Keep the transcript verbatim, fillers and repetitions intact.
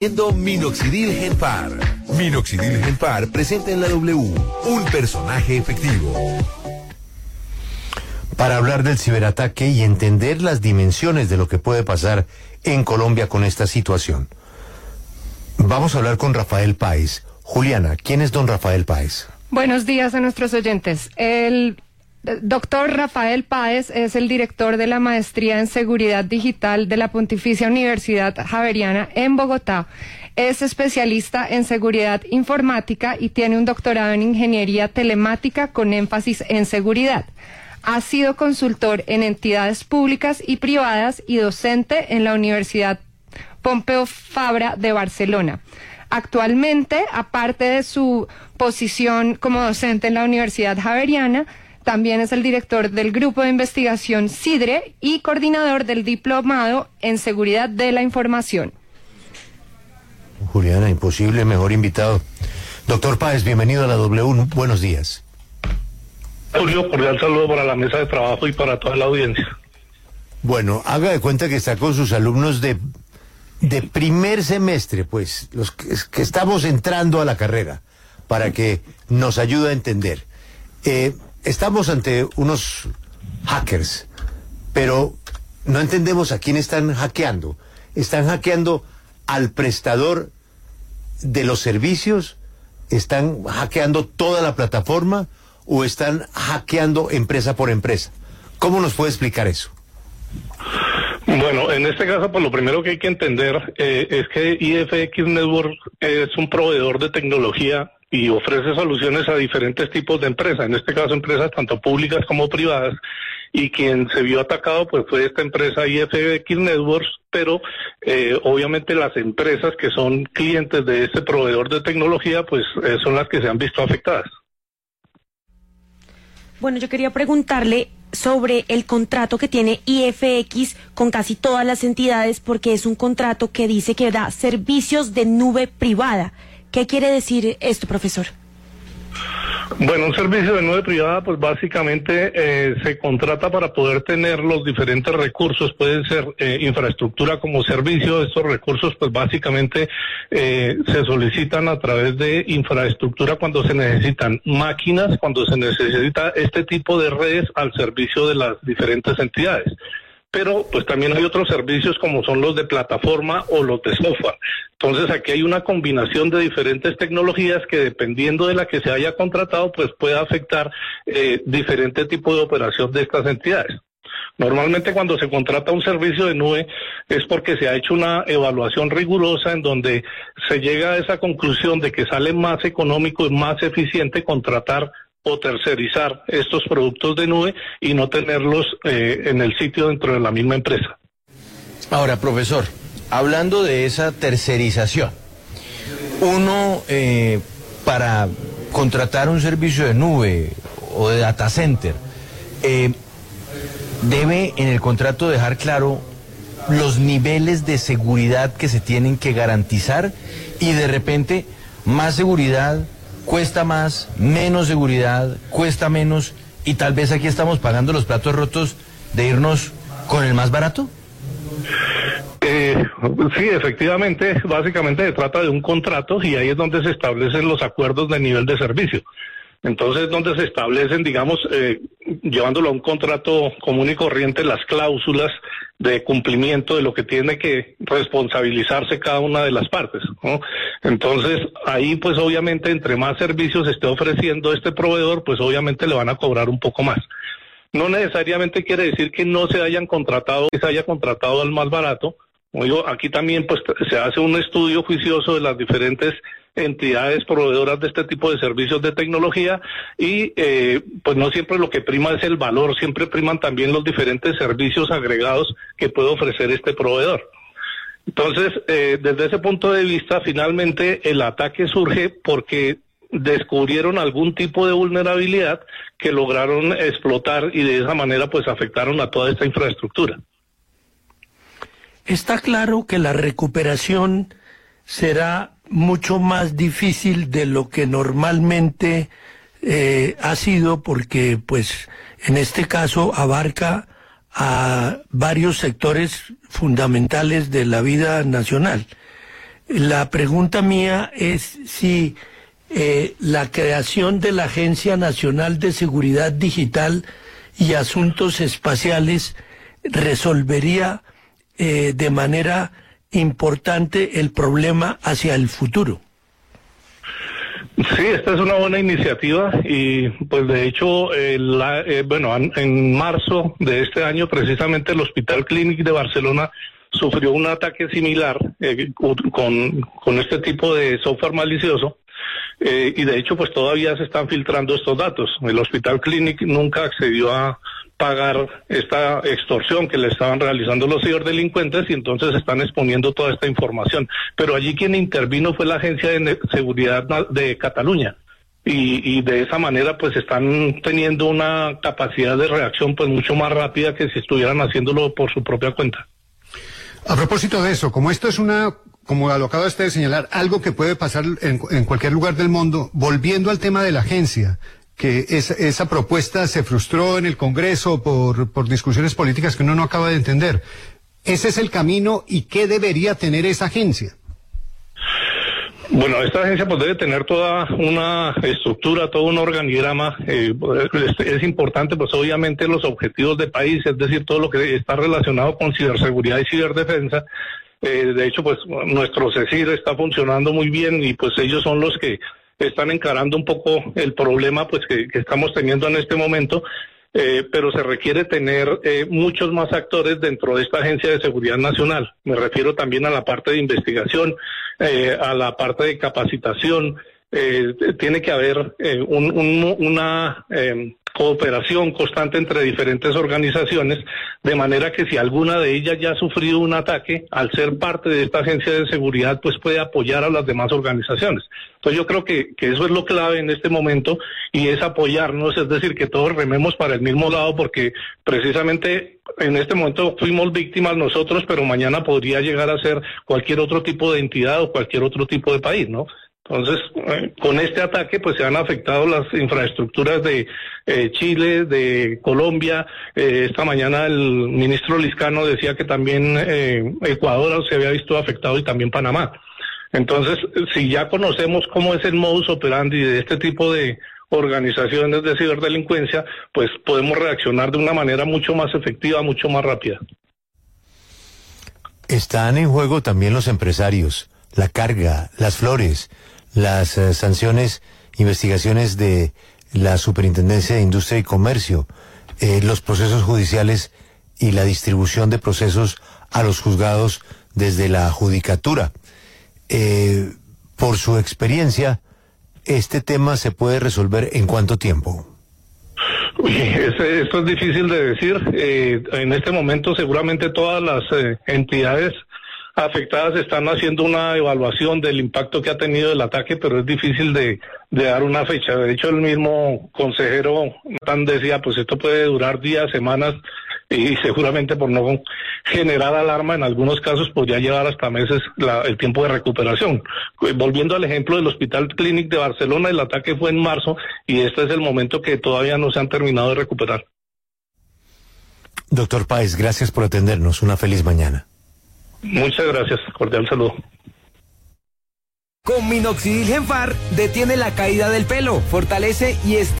Minoxidil Genpar. Minoxidil Genpar presenta en la W un personaje efectivo. Para hablar del ciberataque y entender las dimensiones de lo que puede pasar en Colombia con esta situación, vamos a hablar con Rafael Páez. Juliana, ¿quién es don Rafael Páez? Buenos días a nuestros oyentes. El doctor Rafael Páez es el director de la Maestría en Seguridad Digital de la Pontificia Universidad Javeriana en Bogotá. Es especialista en seguridad informática y tiene un doctorado en Ingeniería Telemática con énfasis en seguridad. Ha sido consultor en entidades públicas y privadas y docente en la Universidad Pompeu Fabra de Barcelona. Actualmente, aparte de su posición como docente en la Universidad Javeriana, también es el director del Grupo de Investigación SIDRE y coordinador del Diplomado en Seguridad de la Información. Juliana, imposible, mejor invitado. Doctor Páez, bienvenido a la W. Buenos días. Julio, cordial saludo para la mesa de trabajo y para toda la audiencia. Bueno, haga de cuenta que está con sus alumnos de, de primer semestre, pues, los que, que estamos entrando a la carrera, para que nos ayude a entender. Eh... Estamos ante unos hackers, pero no entendemos a quién están hackeando. ¿Están hackeando al prestador de los servicios? ¿Están hackeando toda la plataforma? ¿O están hackeando empresa por empresa? ¿Cómo nos puede explicar eso? Bueno, en este caso, pues lo primero que hay que entender eh, es que I F X Networks es un proveedor de tecnología y ofrece soluciones a diferentes tipos de empresas, en este caso empresas tanto públicas como privadas, y quien se vio atacado pues fue esta empresa I F X Networks, pero eh, obviamente las empresas que son clientes de este proveedor de tecnología pues eh, son las que se han visto afectadas. Bueno, yo quería preguntarle sobre el contrato que tiene I F X con casi todas las entidades, porque es un contrato que dice que da servicios de nube privada. ¿Qué quiere decir esto, profesor? Bueno, un servicio de nube privada, pues básicamente eh, se contrata para poder tener los diferentes recursos, pueden ser eh, infraestructura como servicio. Estos recursos pues básicamente eh, se solicitan a través de infraestructura cuando se necesitan máquinas, cuando se necesita este tipo de redes al servicio de las diferentes entidades. Pero pues también hay otros servicios como son los de plataforma o los de software. Entonces aquí hay una combinación de diferentes tecnologías que dependiendo de la que se haya contratado pues puede afectar eh, diferente tipo de operación de estas entidades. Normalmente cuando se contrata un servicio de nube es porque se ha hecho una evaluación rigurosa en donde se llega a esa conclusión de que sale más económico y más eficiente contratar o tercerizar estos productos de nube y no tenerlos eh, en el sitio dentro de la misma empresa. Ahora, profesor, hablando de esa tercerización, uno eh, para contratar un servicio de nube o de data center, eh, debe en el contrato dejar claro los niveles de seguridad que se tienen que garantizar y de repente más seguridad cuesta más, menos seguridad, cuesta menos, y tal vez aquí estamos pagando los platos rotos de irnos con el más barato. Eh, sí, efectivamente, básicamente se trata de un contrato y ahí es donde se establecen los acuerdos de nivel de servicio. Entonces, donde se establecen, digamos, eh, llevándolo a un contrato común y corriente, las cláusulas de cumplimiento de lo que tiene que responsabilizarse cada una de las partes, ¿no? Entonces, ahí pues obviamente entre más servicios esté ofreciendo este proveedor, pues obviamente le van a cobrar un poco más. No necesariamente quiere decir que no se hayan contratado, que se haya contratado al más barato. Como digo, aquí también pues se hace un estudio juicioso de las diferentes entidades proveedoras de este tipo de servicios de tecnología y eh, pues no siempre lo que prima es el valor, siempre priman también los diferentes servicios agregados que puede ofrecer este proveedor. Entonces, eh, desde ese punto de vista, finalmente el ataque surge porque descubrieron algún tipo de vulnerabilidad que lograron explotar y de esa manera pues afectaron a toda esta infraestructura. Está claro que la recuperación será mucho más difícil de lo que normalmente eh, ha sido, porque pues en este caso abarca a varios sectores fundamentales de la vida nacional. La pregunta mía es si eh, la creación de la Agencia Nacional de Seguridad Digital y Asuntos Espaciales resolvería eh, de manera importante el problema hacia el futuro. Sí, esta es una buena iniciativa y pues de hecho, eh, la, eh, bueno, en, en marzo de este año precisamente el Hospital Clínic de Barcelona sufrió un ataque similar eh, con, con este tipo de software malicioso eh, y de hecho pues todavía se están filtrando estos datos. El Hospital Clínic nunca accedió a pagar esta extorsión que le estaban realizando los ciberdelincuentes y entonces están exponiendo toda esta información. Pero allí quien intervino fue la Agencia de Seguridad de Cataluña y, y de esa manera pues están teniendo una capacidad de reacción pues mucho más rápida que si estuvieran haciéndolo por su propia cuenta. A propósito de eso, como esto es una, como lo acaba usted de señalar, algo que puede pasar en, en cualquier lugar del mundo, volviendo al tema de la agencia, que esa, esa propuesta se frustró en el Congreso por, por discusiones políticas que uno no acaba de entender. ¿Ese es el camino y qué debería tener esa agencia? Bueno, esta agencia pues debe tener toda una estructura, todo un organigrama. Eh, es, es importante pues obviamente los objetivos de país, es decir, todo lo que está relacionado con ciberseguridad y ciberdefensa. Eh, de hecho pues nuestro CECIR está funcionando muy bien y pues ellos son los que están encarando un poco el problema pues que, que estamos teniendo en este momento. Eh, pero se requiere tener eh, muchos más actores dentro de esta Agencia de Seguridad Nacional. Me refiero también a la parte de investigación, eh, a la parte de capacitación. Eh, tiene que haber eh, un, un, una eh, cooperación constante entre diferentes organizaciones, de manera que si alguna de ellas ya ha sufrido un ataque, al ser parte de esta agencia de seguridad, pues puede apoyar a las demás organizaciones. Entonces yo creo que, que eso es lo clave en este momento y es apoyarnos, es decir, que todos rememos para el mismo lado, porque precisamente en este momento fuimos víctimas nosotros, pero mañana podría llegar a ser cualquier otro tipo de entidad o cualquier otro tipo de país, ¿no? Entonces, eh, con este ataque pues se han afectado las infraestructuras de eh, Chile, de Colombia. Eh, esta mañana el ministro Liscano decía que también eh, Ecuador se había visto afectado y también Panamá. Entonces, si ya conocemos cómo es el modus operandi de este tipo de organizaciones de ciberdelincuencia, pues podemos reaccionar de una manera mucho más efectiva, mucho más rápida. Están en juego también los empresarios, la carga, las flores, las eh, sanciones, investigaciones de la Superintendencia de Industria y Comercio, eh, los procesos judiciales y la distribución de procesos a los juzgados desde la judicatura. Eh, por su experiencia, ¿este tema se puede resolver en cuánto tiempo? Uy, ese, esto es difícil de decir. Eh, en este momento seguramente todas las eh, entidades afectadas están haciendo una evaluación del impacto que ha tenido el ataque, pero es difícil de, de dar una fecha. De hecho, el mismo consejero Natán decía, pues esto puede durar días, semanas, y seguramente por no generar alarma, en algunos casos podría llevar hasta meses la, el tiempo de recuperación. Volviendo al ejemplo del Hospital Clínic de Barcelona, el ataque fue en marzo, y este es el momento que todavía no se han terminado de recuperar. Doctor Páez, gracias por atendernos. Una feliz mañana. Muchas gracias, cordial saludo. Con Minoxidil Genfar detiene la caída del pelo, fortalece y